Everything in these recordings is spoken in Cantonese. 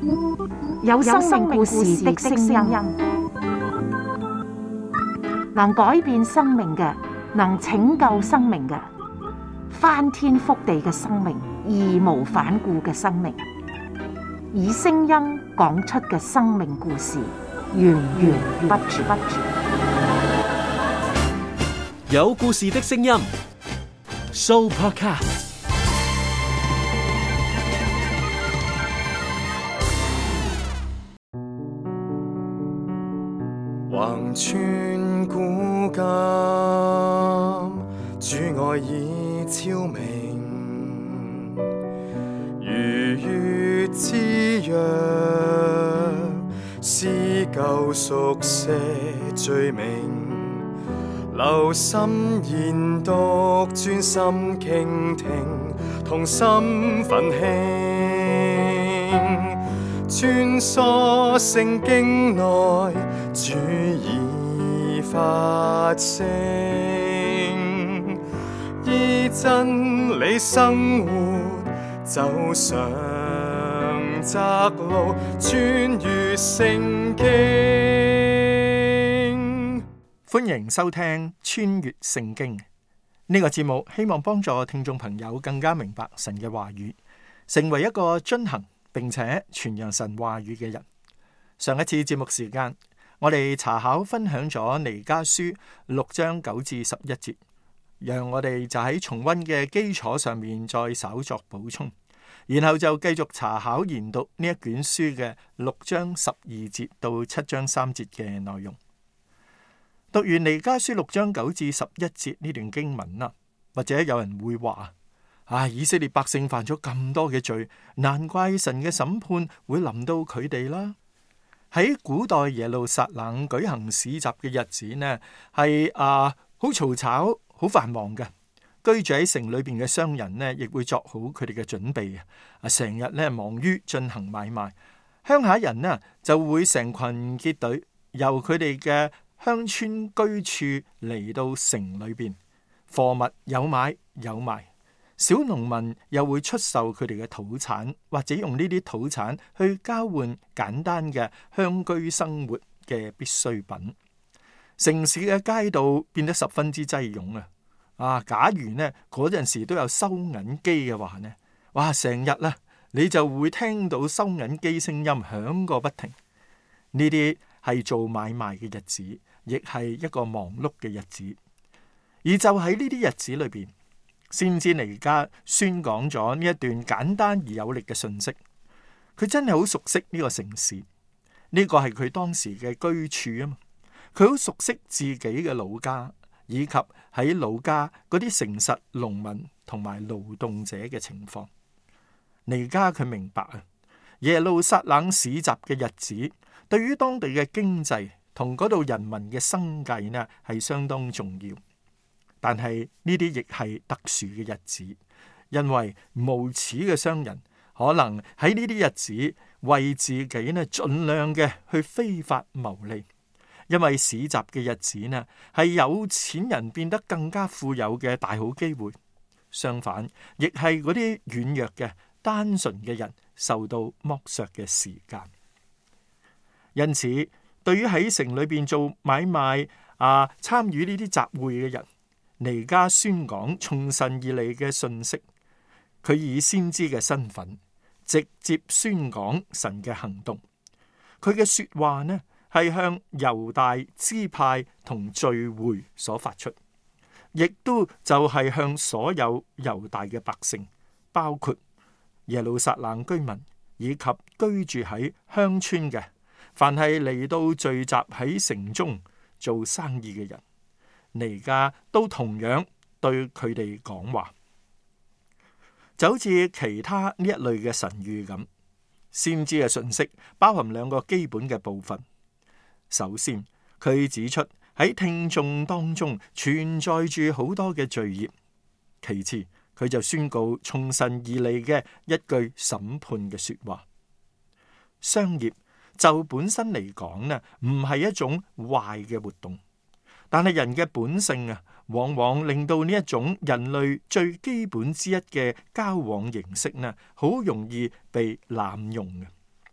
有生命故事的聲音，能改變生命嘅，能拯救生命嘅，翻天覆地嘅生命，義無反顧嘅生命，以聲音講出嘅生命故事，源源不絕。 有故事的聲音 ，Sooopodcast。 橫穿古今，主愛已超明，如月之約，撕舊熟寫罪名，留心研讀，專心傾聽，同心奮興，穿梭聖經內，主已發聲，依真理生活，走上窄路，穿越聖經。 歡迎收聽穿越聖經呢個節目，希望幫助聽眾朋友更加明白神嘅話語，成為一個遵行並且傳揚神話語嘅人。上一次節目時間，我哋查考分享咗彌迦書6章9至11節，讓我哋就喺重溫嘅基礎上面再稍作補充，然後就繼續查考研讀呢一卷書嘅6章12節到7章3節嘅內容。讀完彌迦書6章9至11節呢段經文啦，或者有人會話：以色列百姓犯咗咁多嘅罪，難怪神嘅審判會臨到佢哋啦。喺古代耶路撒冷舉行市集嘅日子呢，係好嘈吵、好繁忙嘅。居住喺城裏邊嘅商人呢，亦會作好佢哋嘅準備成日呢忙於進行買賣。鄉下人呢就會成群結隊，由佢哋嘅鄉村居處嚟到城裏邊，貨物有買有賣。小農民又會出售佢哋嘅土產，或者用呢啲土產去交換簡單嘅鄉居生活嘅必需品。城市嘅街道變得十分之擠擁假如呢嗰陣時都有收銀機嘅話呢，哇，成日你就會聽到收銀機聲音響個不停。呢啲係做買賣嘅日子，亦係一個忙碌嘅日子。而就喺呢啲日子裏邊，先知彌迦宣講咗呢一段簡單而有力嘅信息。佢真係好熟悉呢個城市，呢個係佢當時嘅居處啊嘛。佢好熟悉自己嘅老家，以及喺老家嗰啲誠實農民同埋勞動者嘅情況。彌迦佢明白耶路撒冷市集嘅日子對於當地嘅經濟同嗰度人民嘅生計呢係相當重要。但係呢啲亦係特殊嘅日子，因為無恥嘅商人可能喺呢啲日子為自己呢盡量嘅去非法牟利。因為市集嘅日子呢係有錢人變得更加富有嘅大好機會，相反亦係嗰啲軟弱嘅單純嘅人受到剝削嘅時間。因此，對於喺城裏邊做買賣參與呢啲集會嘅人，彌迦宣講從神而嚟嘅信息。佢以先知嘅身份直接宣講神嘅行動。佢嘅說話呢係向猶大支派同聚會所發出，亦都就係向所有猶大嘅百姓，包括耶路撒冷居民以及居住喺鄉村嘅，凡係嚟到聚集喺城中做生意嘅人，彌迦都同樣對佢哋講話。就好似其他呢一類嘅神諭咁，先知嘅信息包含兩個基本嘅部分。首先，佢指出喺聽眾當中存在住好多嘅罪孽；其次，佢就宣告從神而嚟嘅一句審判嘅說話。商業就本身嚟講呢，唔係一種壞嘅活動，但係人嘅本性往往令到呢一種人類最基本之一嘅交往形式呢，好容易被濫用嘅。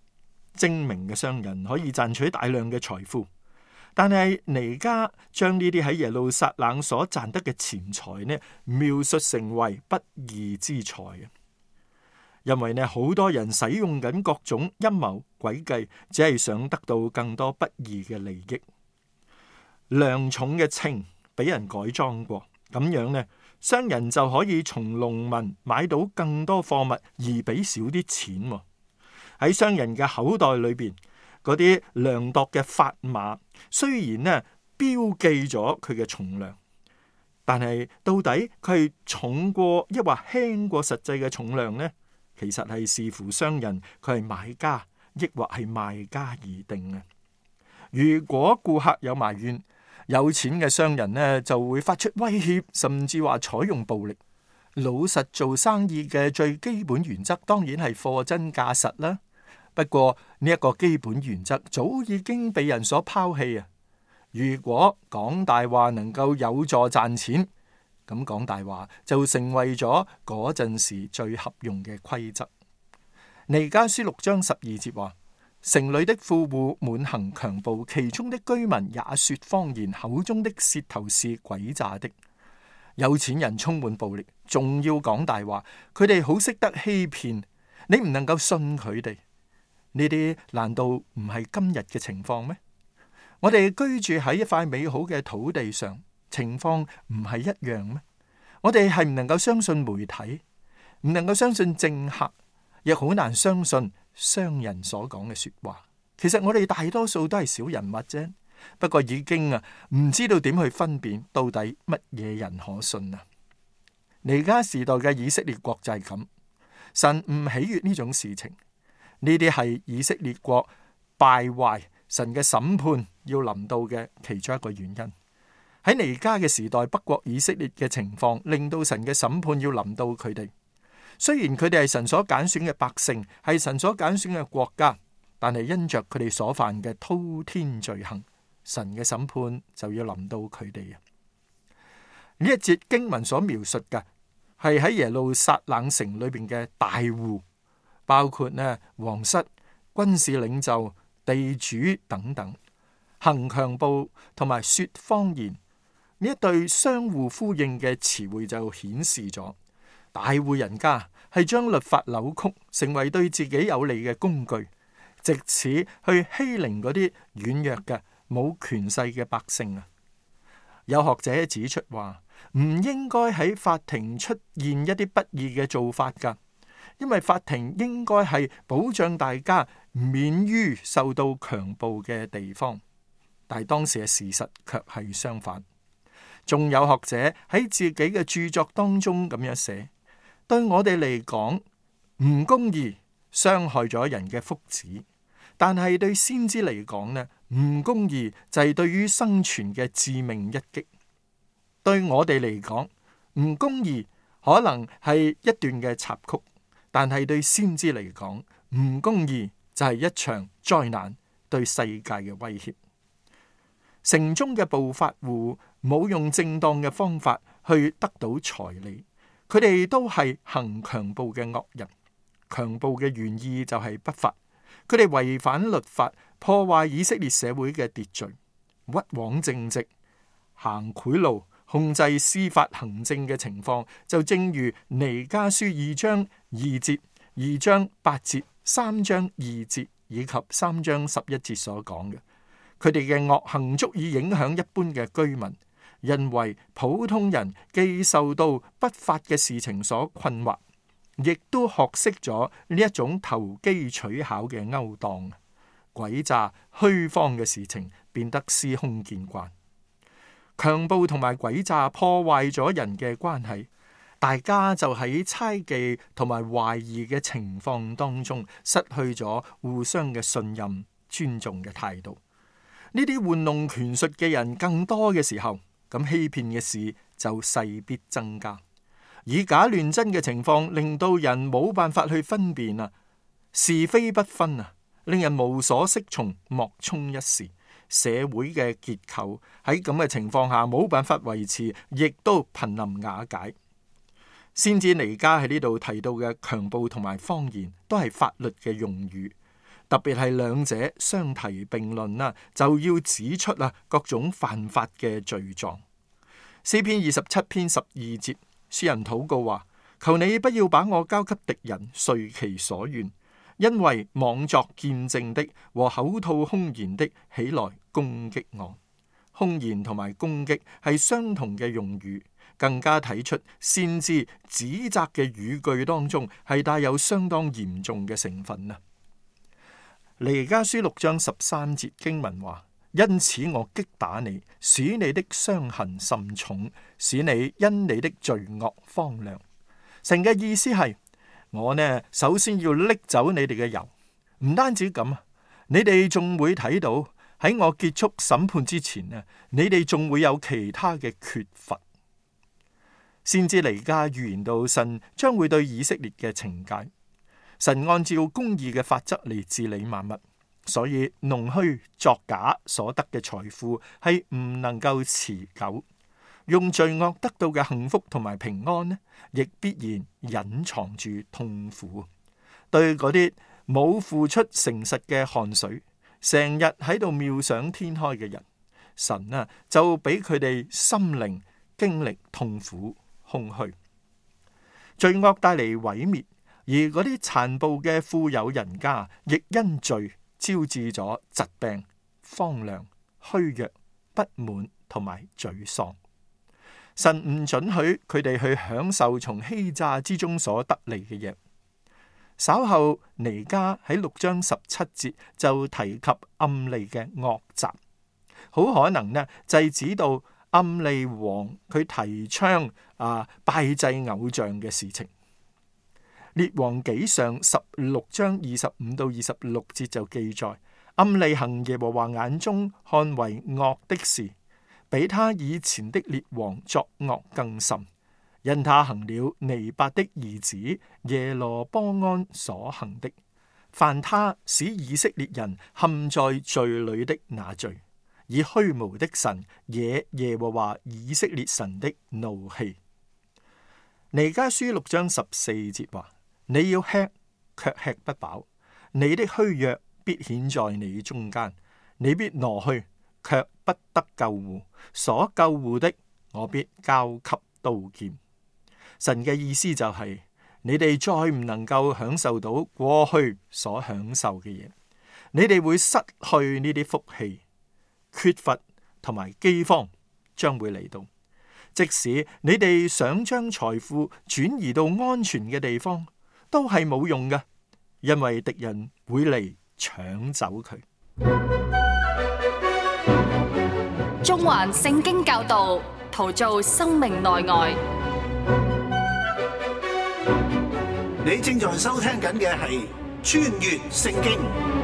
精明嘅商人，可以賺取大量嘅財富。但係彌迦將呢啲喺耶路撒冷所賺得嘅錢財呢，描述成為不義之財。因為呢，好多人使用緊各種陰謀詭計，只係想得到更多不義嘅利益。量重嘅秤俾人改裝過，咁樣呢，商人就可以從農民買到更多貨物，而俾少啲錢。喺商人嘅口袋裏邊，嗰啲量度嘅砝碼雖然呢標記咗佢嘅重量，但係到底佢係重過抑或輕過實際嘅重量呢？其實係視乎商人佢係買家抑或係賣家而定嘅。如果顧客有埋怨，有錢嘅商人呢就會發出威脅，甚至話採用暴力。老實做生意嘅最基本原則當然係貨真價實啦。不過呢一個基本原則早已經被人所拋棄啊！如果講大話能夠有助賺錢，咁講大話就成為咗嗰陣時最合用嘅規則。彌迦書6章12節話：城裏的富戶滿行強暴，其中的居民也說謊言，口中的舌頭是詭詐的。有錢人充滿暴力，仲要講大話，佢哋好識得欺騙，你唔能夠信佢哋。呢啲難道唔係今日嘅情況咩？我哋居住喺一塊美好嘅土地上，情況唔係一樣咩？我哋係唔能夠相信媒體，唔能夠相信政客，亦好難相信商人所講嘅說話。其實我哋大多數都係小人物啫，不過已經唔知道點去分辨到底乜嘢人可信啊！彌迦時代嘅以色列國就係咁，神唔喜悅呢種事情。呢啲係以色列國敗壞，神嘅審判要臨到嘅其中一個原因。喺彌迦嘅時代，北國以色列嘅情況令到神嘅審判要臨到佢哋。雖然佢哋係神所揀選嘅百姓，係神所揀選嘅國家，但係因着佢哋所犯嘅滔天罪行，神嘅審判就要臨到佢哋啊！呢一節經文所描述嘅係喺耶路撒冷城裏邊嘅大戶。包括皇室、軍事領袖、地主等等，行強暴同埋說謊言，呢一對相互呼應嘅詞彙就顯示咗大戶人家係將律法扭曲，成為對自己有利嘅工具，藉此去欺凌嗰啲軟弱嘅冇權勢嘅百姓啊！有學者指出話，唔應該喺法庭出現一啲不義嘅做法噶。因為法庭應該係保障大家免於受到強暴嘅地方，但係當時嘅事實卻係相反。仲有學者喺自己嘅著作當中咁樣寫：對我哋嚟講，唔公義傷害咗人嘅福祉，但係對先知嚟講呢，唔公義就係對於生存嘅致命一擊。對我哋嚟講，唔公義可能係一段嘅插曲。但係對先知嚟講，唔公義就係一場災難，對世界嘅威脅。城中嘅暴發戶冇用正當嘅方法去得到財利，佢哋都係行強暴嘅惡人。強暴嘅原意就係不法，佢哋違反律法，破壞以色列社會嘅秩序，屈枉正直，行賄賂，控制司法行政嘅情況，就正如彌迦書2章2節、2章8節、3章2節以及3章11節所講嘅。佢哋嘅惡行足以影響一般嘅居民，因為普通人既受到不法嘅事情所困惑，亦都學識咗呢一種投機取巧嘅勾當、詭詐、虛謊嘅事情，變得司空見慣。強暴同埋詭詐破壞咗人嘅關係，大家就喺猜忌同埋懷疑嘅情況當中，失去咗互相嘅信任、尊重嘅態度。呢啲玩弄權術嘅人更多嘅時候，咁欺騙嘅事就勢必增加。以假亂真嘅情況，令到人冇辦法去分辨啊，是非不分啊，令人無所適從，莫衷一是。社會嘅結構喺咁嘅情況下冇辦法維持，亦都瀕臨瓦解。先知彌迦喺呢度提到嘅強暴同埋謊言，都係法律嘅用語， 特別係兩者相提並論啦，就要指出各種犯法嘅罪狀。詩篇27篇12節，詩人禱告話：求你不要把我交給敵人，遂其所願，因為妄作見證的和口吐凶言的起來攻擊我。凶言同埋攻擊係相同嘅用語，更加睇出先知指責嘅語句當中係帶有相當嚴重嘅成分啊。彌迦書6章13節經文話：因此我擊打你，使你的傷痕甚重，使你因你的罪惡荒涼。神嘅意思係，我呢首先要拎走你哋嘅油，唔單止咁啊，你哋仲會睇到喺我結束審判之前啊，你哋仲會有其他嘅缺乏。先知彌迦預言到神將會對以色列嘅懲戒，神按照公義嘅法則嚟治理萬物，所以弄虛作假所得嘅財富係唔能夠持久，用罪惡得到嘅幸福同埋平安呢，亦必然隱藏住痛苦。對嗰啲冇付出誠實嘅汗水，成日喺度妙想天開嘅人，神就俾佢哋心靈經歷痛苦空虛。罪惡帶嚟毀滅，而嗰啲殘暴嘅富有人家亦因罪招致咗疾病、荒涼、虛弱、不滿同埋沮喪。神唔准許佢哋去享受從欺詐之中所得嚟嘅嘢。稍後彌迦喺6章17節就提及暗利嘅惡習，好可能呢就係指到暗利王佢提倡拜祭偶像嘅事情。列王紀上16章25到26節就記載，暗利行耶和華眼中看為惡的事，比他以前的列王作惡更甚，因他行了尼八的兒子耶羅波安所行的，犯他使以色列人陷在罪裏的那罪，以虛無的神惹耶和華以色列神的怒氣。彌迦書6章14節話：你要吃，卻吃不飽；你的虛弱必顯在你中間，你必挪去，卻不得救護。所救護的，我必交給刀劍。神嘅意思就係，你哋再唔能夠享受到過去所享受嘅嘢，你哋會失去呢啲福氣，缺乏同埋饑荒將會嚟到。即使你哋想將財富轉移到安全嘅地方，都係冇用嘅，因為敵人會嚟搶走佢。 中環聖經教導，陶造生命內外。 你正在收聽緊嘅係穿越聖經。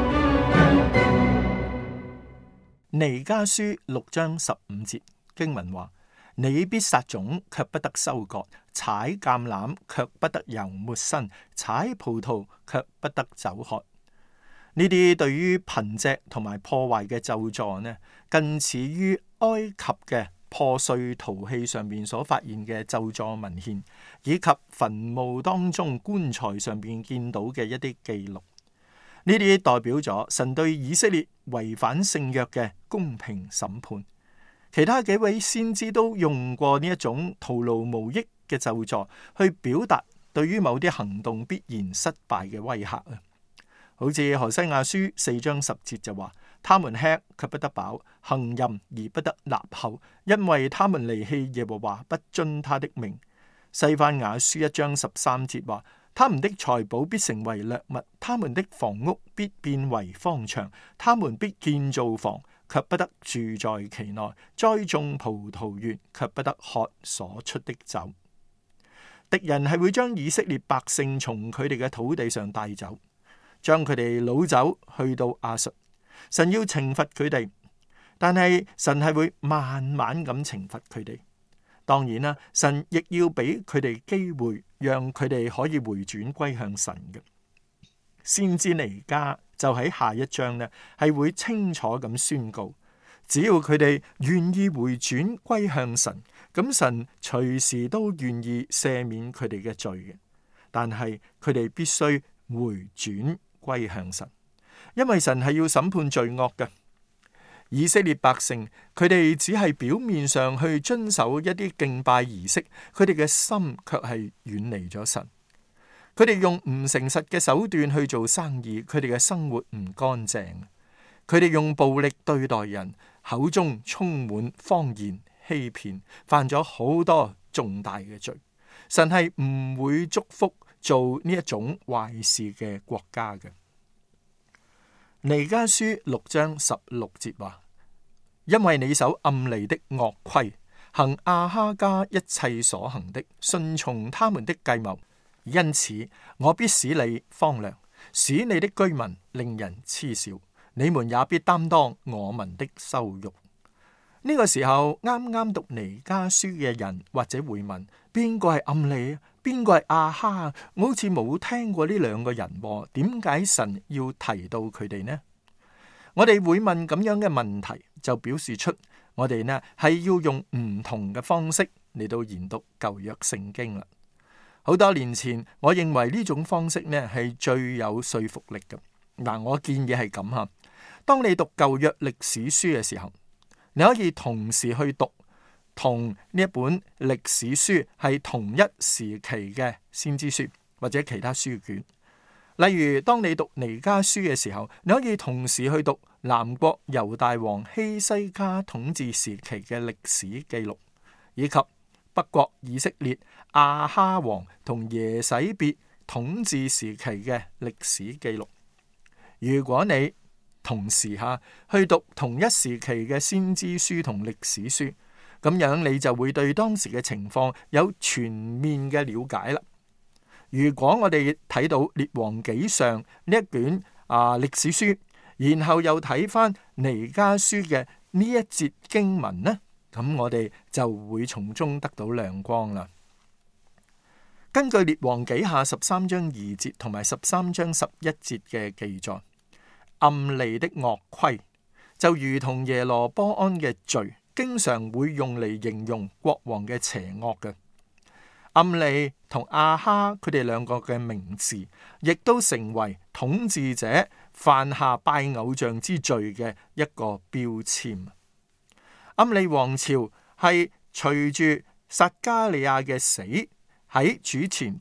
彌迦書6章15節經文話：你必撒種，卻不得收割；踩橄欖，卻不得油抹身；踩葡萄，卻不得酒喝。呢啲對於貧瘠同埋破壞嘅咒詛呢，近似於埃及嘅破碎陶器上面所發現嘅咒詛文獻，以及墳墓當中棺材上面見到嘅一啲記錄。呢啲代表咗神對以色列違反聖約嘅公平審判。其他幾位先知都用過呢一種徒勞無益嘅咒詛去表達對於某啲行動必然失敗嘅威嚇啊！好似何西亞書4章10節就話：他們吃卻不得飽，行淫而不得納後，因為他們離棄耶和華，不遵他的命。西番雅書1章13節話：他們的財寶必成為掠物，他們的房屋必變為荒場，他們必建造房，卻不得住在其內；栽種葡萄園，卻不得喝所出的酒。敵人係會將以色列百姓從佢哋嘅土地上帶走，將佢哋擄走去到亞述。神要懲罰佢哋，但係神係會慢慢咁懲罰佢哋。當然啦，神亦要俾佢哋機會，讓佢哋可以回轉歸向神嘅。先知彌迦就喺下一章呢，係會清楚咁宣告，只要佢哋願意回轉歸向神，咁神隨時都願意赦免佢哋嘅罪嘅。但係佢哋必須回轉歸向神， 因為神係要審判罪惡嘅。以色列百姓佢哋只係表面上去遵守一啲敬拜儀式，佢哋嘅心卻係遠離咗神。佢哋用唔誠實嘅手段去做生意，佢哋嘅生活唔乾淨。佢哋用暴力對待人，口中充滿謊言欺騙，犯咗好多重大嘅罪。神係唔會祝福做呢一種壞事嘅國家嘅。彌迦書6章16節話：因為你守暗利的惡規，行亞哈家一切所行的，順從他們的計謀，因此我必使你荒涼，使你的居民令人嗤笑，你們也必擔當我民的羞辱。呢個時候啱啱讀彌迦書嘅人或者會問：邊個係暗利啊？邊個係亞哈？我好似冇聽過呢兩個人，點解神要提到佢哋呢？我哋會問咁樣嘅問題，就表示出我哋呢係要用唔同嘅方式嚟到研讀舊約聖經啦。好多年前，我認為呢種方式呢係最有說服力嘅。嗱，我建議係咁吓，當你讀舊約歷史書嘅時候，你可以同時去讀同呢一本歷史書係同一時期嘅先知書或者其他書卷。例如，當你讀彌迦書嘅時候，你可以同時去讀南國猶大王希西家統治時期嘅歷史記錄，以及北國以色列亞哈王同耶洗別統治時期嘅歷史記錄。如果你同時去讀同一時期嘅先知書同歷史書，咁樣你就會對當時嘅情況有全面嘅了解啦。如果我哋睇到列王紀上呢一卷歷史書，然後又睇翻彌迦書嘅呢一節經文呢，咁我哋就會從中得到亮光啦。根據列王紀下13章2節同埋13章11節嘅記載，暗利的惡規就如同耶羅波安嘅罪，經常會用嚟形容國王嘅邪惡嘅。暗利同亞哈佢哋兩個嘅名字，亦都成為統治者犯下拜偶像之罪嘅一個標籤。暗利王朝係隨住撒迦利亞嘅死喺主前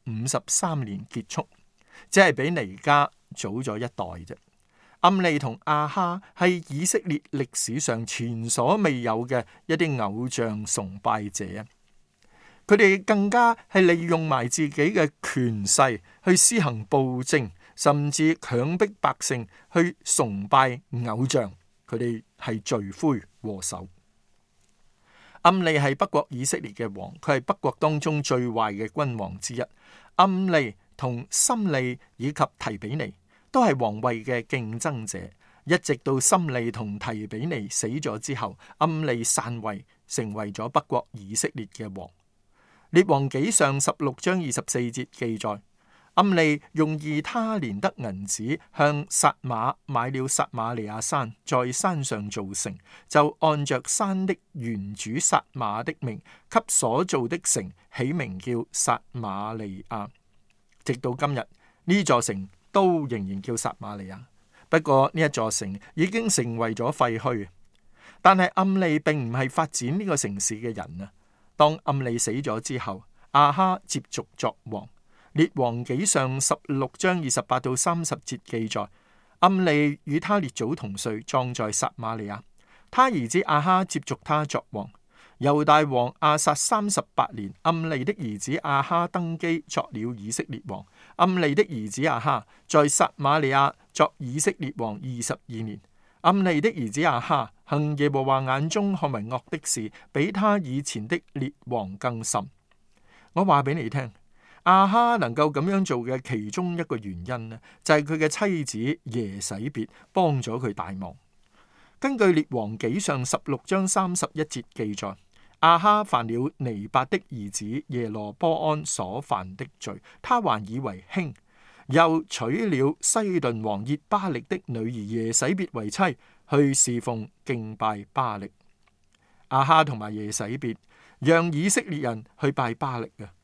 753年結束，只係比彌迦早咗一代啫。暗利同亞哈係以色列歷史上前所未有嘅一啲偶像崇拜者啊！佢哋更加係利用埋自己嘅權勢去施行暴政，甚至強迫百姓去崇拜偶像。佢哋係罪魁禍首。暗利係北國以色列嘅王，佢係北國當中最壞嘅君王之一。暗利同參利以及提比尼都係王位嘅競爭者，一直到參利同提比尼死咗之後，暗利篡位，成為咗北國以色列嘅王。列王紀上16章24節記載，暗利用以他連得銀子向撒馬買了撒馬利亞山，在山上造城，就按着山的原主撒馬的名，給所造的城起名叫撒馬利亞。直到今日，呢座城都仍然叫撒馬利亞。不過呢一座城已經成為咗廢墟。但係暗利並唔係發展呢個城市嘅人啊。當暗利死咗之後，亞哈接續作王。列王紀上16章28到30節記載，暗利與他列祖同睡，葬在撒馬利亞。他兒子亞哈接續他作王。猶大王亞撒38年，暗利的兒子亞哈登基作了以色列王。暗利的兒子亞哈在撒馬利亞作以色列王22年。暗利的兒子亞哈行耶和華眼中看為惡的事，比他以前的列王更甚。我話俾你聽，亞哈能夠咁樣做嘅其中一個原因呢，就係佢嘅妻子耶洗別幫咗佢大忙。根據列王紀上16章31節記載，亞哈犯了尼八的兒子耶羅波安所犯的罪，他還以為輕。又娶了西頓王熱巴力的女兒耶洗別為妻，去侍奉敬拜巴力。亞哈同埋耶洗別讓以色列人去拜巴力嘅。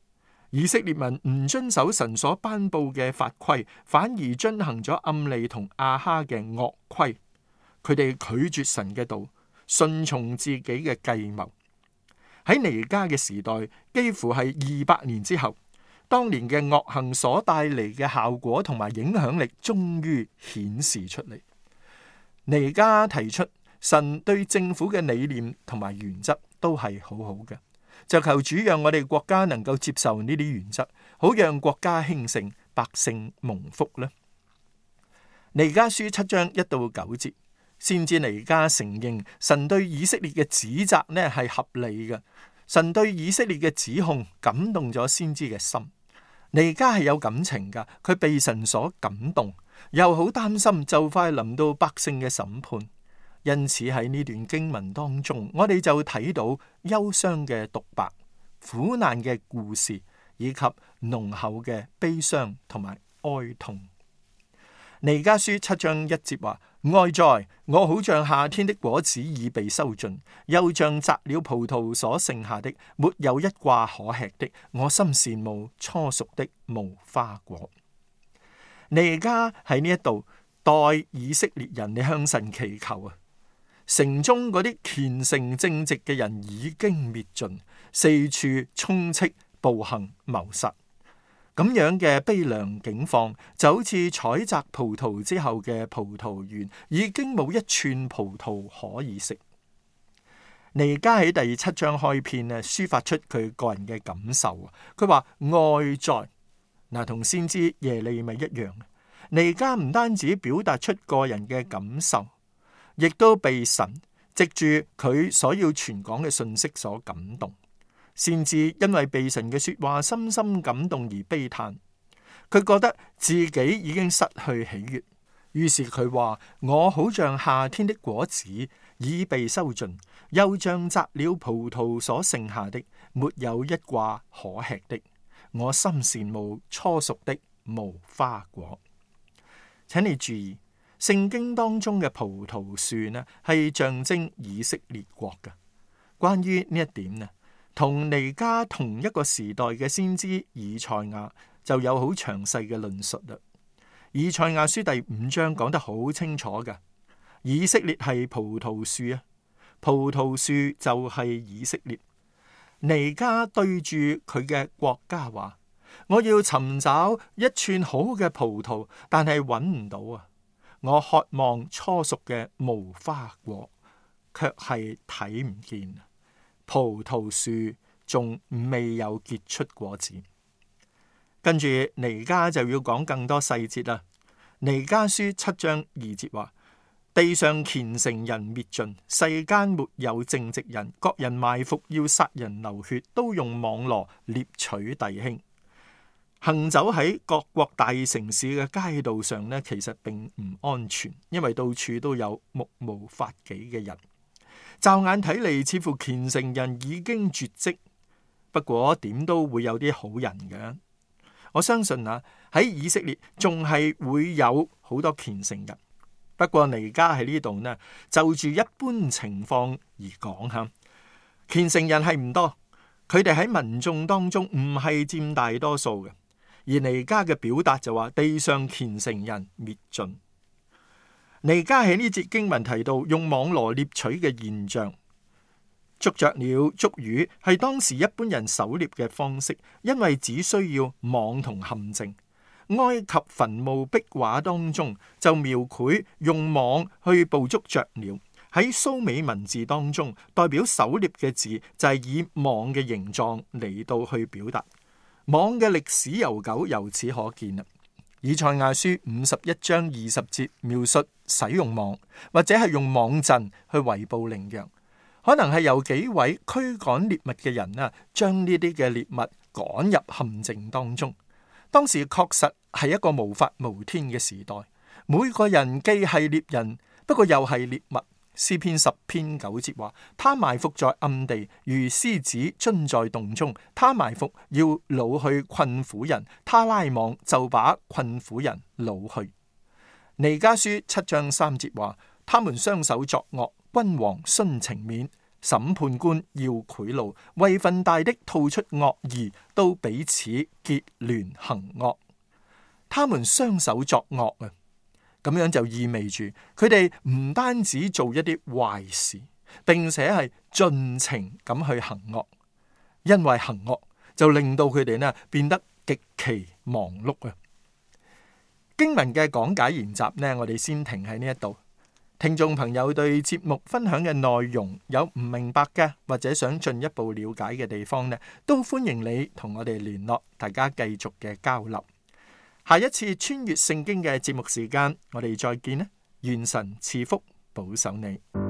以色列民唔遵守神所頒布嘅法規，反而遵行咗暗利同亞哈嘅惡規。佢哋拒絕神嘅道，順從自己嘅計謀。喺彌迦嘅時代，幾乎係200年之後，當年嘅惡行所帶嚟嘅效果同埋影響力，終於顯示出嚟。彌迦提出神對政府嘅理念同埋原則都係好好嘅，就求主讓我哋國家能夠接受呢啲原則，好讓國家興盛，百姓蒙福呢。彌迦書7章1到9節，先知彌迦承認神對以色列嘅指責呢係合理嘅，神對以色列嘅指控感動咗先知嘅心。彌迦係有感情噶，佢被神所感動，又好擔心就快臨到百姓嘅審判。因此喺呢段經文當中，我哋就睇到憂傷嘅獨白、苦難嘅故事，以及濃厚嘅悲傷同埋哀痛。彌迦書7章1節話：哀哉，我好像夏天的果子已被收盡，又像摘了葡萄所剩下的，沒有一掛可吃的。我心羨慕初熟的無花果。彌迦喺呢一度代以色列人嚟向神祈求啊！城中嗰啲虔誠正直嘅人已經滅盡，四處充斥暴行謀殺。咁樣嘅悲涼境況，就好似採摘葡萄之後嘅葡萄園，已經冇一串葡萄可以食。彌迦喺第7章開篇咧，抒發出佢個人嘅感受。佢話哀哉，嗱，同先知耶利米一樣。彌迦唔單止表達出個人嘅感受，亦都被神藉住佢所要傳講嘅信息所感動。先知因為被神嘅說話深深感動而悲嘆，佢覺得自己已經失去喜悅，於是佢話：我好像夏天的果子已被收盡，又像摘了葡萄所剩下的，沒有一掛可吃的。我心羨慕初熟的無花果。請你注意，聖經當中嘅葡萄樹呢，係象徵以色列國嘅。關於呢一點呢，同彌迦同一個時代嘅先知以賽亞就有好詳細嘅論述啦。以賽亞書第5章講得好清楚嘅，以色列係葡萄樹啊，葡萄樹就係以色列。彌迦對住佢嘅國家話：我要尋找一串好嘅葡萄，但係揾唔到啊！我渴望初熟嘅無花果，卻係睇唔見。葡萄樹仲未有結出果子。跟住彌迦就要講更多細節啦。彌迦書7章2節話：地上虔誠人滅盡，世間沒有正直人，各人埋伏要殺人流血，都用網羅獵取弟兄。行走喺各國大城市嘅街道上呢，其實並唔安全，因為到處都有目無法紀嘅人。驟眼睇嚟，似乎虔誠人已經絕跡，不過點都會有啲好人嘅。我相信啊，喺以色列仲係會有好多虔誠人。不過彌迦喺呢度呢，就住一般情況而講吓，虔誠人係唔多，佢哋喺民眾當中唔係佔大多數嘅。而彌迦嘅表達就話：地上虔誠人滅盡。彌迦喺呢節經文提到用網羅獵取嘅現象，捉着鳥捉魚係當時一般人狩獵嘅方式，因為只需要網同陷阱。埃及墳墓壁畫當中就描繪用網去捕捉雀鳥，喺蘇美文字當中代表狩獵嘅字就係以網嘅形狀嚟到去表達。網嘅歷史悠久，由此可見啦。以賽亞書51章20節描述使用網，或者係用網陣去圍捕羚羊，可能係由幾位驅趕獵物嘅人啊，將呢啲嘅獵物趕入陷阱當中。當時確實係一個無法無天嘅時代，每個人既係獵人，不過又係獵物。詩篇10篇9節話：他埋伏在暗地，如獅子蹲在洞中。他埋伏要擄去困苦人，他拉網就把困苦人擄去。彌迦書7章3節話：他們雙手作惡，君王徇情面， 審判官要賄賂，位分大的吐出惡意，都彼此結聯行惡。他們雙手作惡啊！咁樣就意味住佢哋唔單止做一啲壞事，並且係盡情咁去行惡。因為行惡就令到佢哋呢變得極其忙碌啊！經文嘅講解研習呢，我哋先停喺呢一度。聽眾朋友對節目分享嘅內容有唔明白嘅，或者想進一步了解嘅地方呢，都歡迎你同我哋聯絡，大家繼續嘅交流。下一次穿越聖經嘅節目時間，我哋再見啦！願神賜福保守你。